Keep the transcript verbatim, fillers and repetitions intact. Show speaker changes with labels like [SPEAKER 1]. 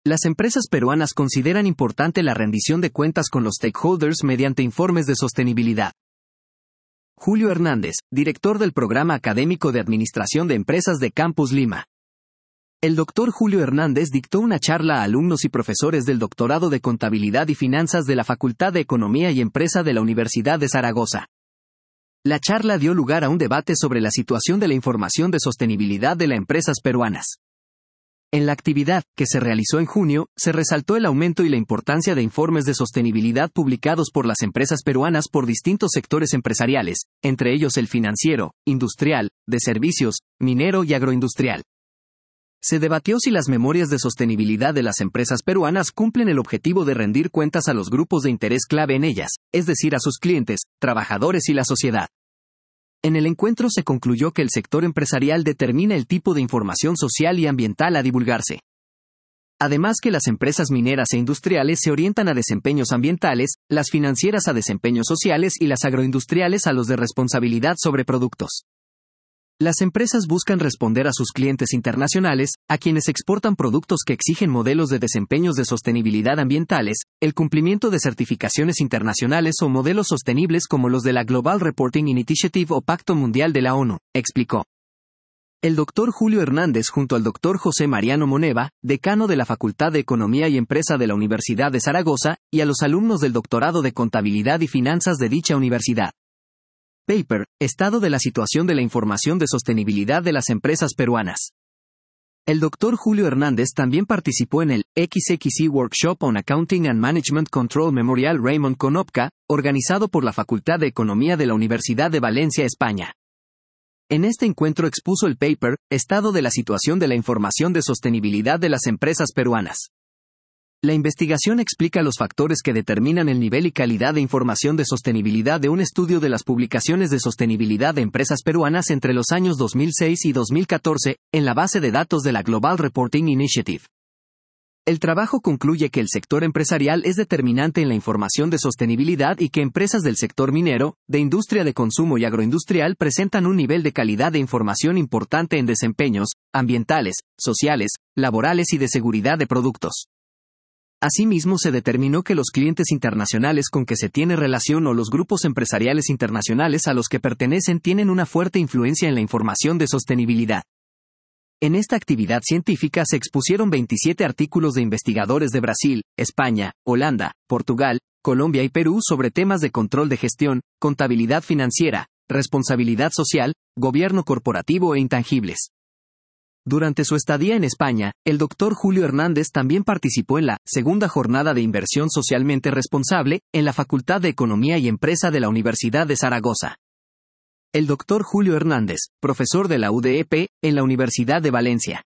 [SPEAKER 1] Las empresas peruanas consideran importante la rendición de cuentas con los stakeholders mediante informes de sostenibilidad. Julio Hernández, director del Programa Académico de Administración de Empresas de Campus Lima. El doctor Julio Hernández dictó una charla a alumnos y profesores del Doctorado de Contabilidad y Finanzas de la Facultad de Economía y Empresa de la Universidad de Zaragoza. La charla dio lugar a un debate sobre la situación de la información de sostenibilidad de las empresas peruanas. En la actividad, que se realizó en junio, se resaltó el aumento y la importancia de informes de sostenibilidad publicados por las empresas peruanas por distintos sectores empresariales, entre ellos el financiero, industrial, de servicios, minero y agroindustrial. Se debatió si las memorias de sostenibilidad de las empresas peruanas cumplen el objetivo de rendir cuentas a los grupos de interés clave en ellas, es decir, a sus clientes, trabajadores y la sociedad. En el encuentro se concluyó que el sector empresarial determina el tipo de información social y ambiental a divulgarse. Además que las empresas mineras e industriales se orientan a desempeños ambientales, las financieras a desempeños sociales y las agroindustriales a los de responsabilidad sobre productos. Las empresas buscan responder a sus clientes internacionales, a quienes exportan productos que exigen modelos de desempeños de sostenibilidad ambientales, el cumplimiento de certificaciones internacionales o modelos sostenibles como los de la Global Reporting Initiative o Pacto Mundial de la ONU, explicó. El doctor Julio Hernández junto al doctor José Mariano Moneva, decano de la Facultad de Economía y Empresa de la Universidad de Zaragoza, y a los alumnos del Doctorado de Contabilidad y Finanzas de dicha universidad. Paper, Estado de la situación de la información de sostenibilidad de las empresas peruanas. El doctor Julio Hernández también participó en el X X E Workshop on Accounting and Management Control Memorial Raymond Konopka, organizado por la Facultad de Economía de la Universidad de Valencia, España. En este encuentro expuso el paper, Estado de la situación de la información de sostenibilidad de las empresas peruanas. La investigación explica los factores que determinan el nivel y calidad de información de sostenibilidad de un estudio de las publicaciones de sostenibilidad de empresas peruanas entre los años dos mil seis y dos mil catorce, en la base de datos de la Global Reporting Initiative. El trabajo concluye que el sector empresarial es determinante en la información de sostenibilidad y que empresas del sector minero, de industria de consumo y agroindustrial presentan un nivel de calidad de información importante en desempeños ambientales, sociales, laborales y de seguridad de productos. Asimismo, se determinó que los clientes internacionales con que se tiene relación o los grupos empresariales internacionales a los que pertenecen tienen una fuerte influencia en la información de sostenibilidad. En esta actividad científica se expusieron veintisiete artículos de investigadores de Brasil, España, Holanda, Portugal, Colombia y Perú sobre temas de control de gestión, contabilidad financiera, responsabilidad social, gobierno corporativo e intangibles. Durante su estadía en España, el doctor Julio Hernández también participó en la segunda jornada de inversión socialmente responsable, en la Facultad de Economía y Empresa de la Universidad de Zaragoza. El doctor Julio Hernández, profesor de la U D E P, en la Universidad de Valencia.